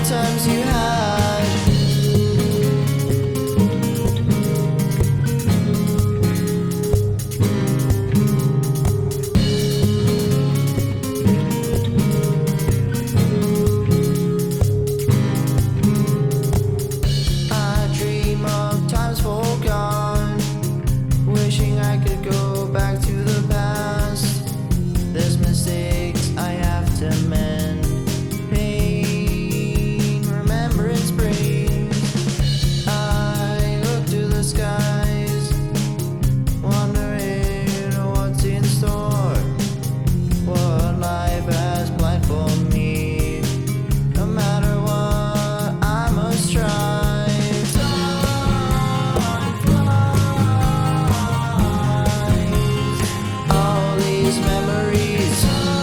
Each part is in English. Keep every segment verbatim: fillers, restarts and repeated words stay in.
times you had. I dream of times forgone, wishing I could go back to the past. There's mistakes I have to mend. Pain, remembrance brings. I look to the skies, wondering what's in store. What life has planned for me. No matter what, I must strive. All these memories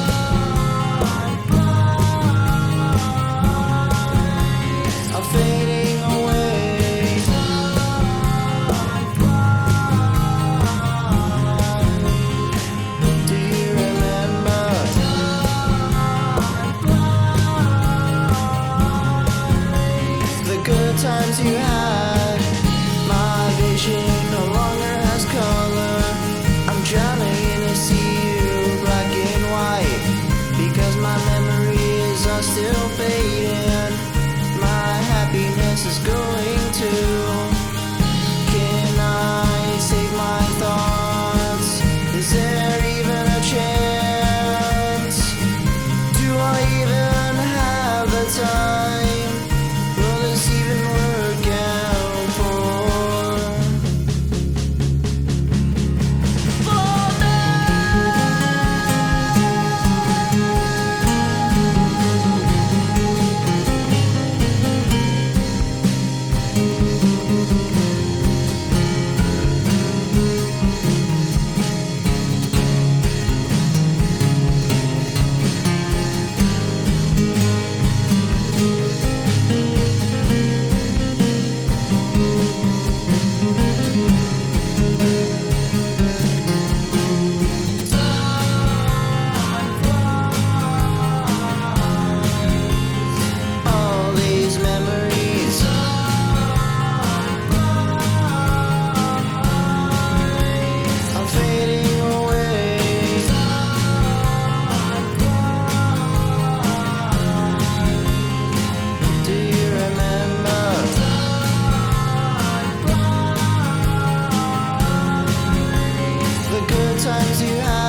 are fading away. Do you remember the good times you had? My vision no longer has color. I'm drowning in a sea of black and white, because my memories are still fading. My happiness is going too. Can I save my thoughts? Is there even a chance? Do I even have the time? Will this even work out for? For me? All these memories are fading away. Do you remember the good times you had?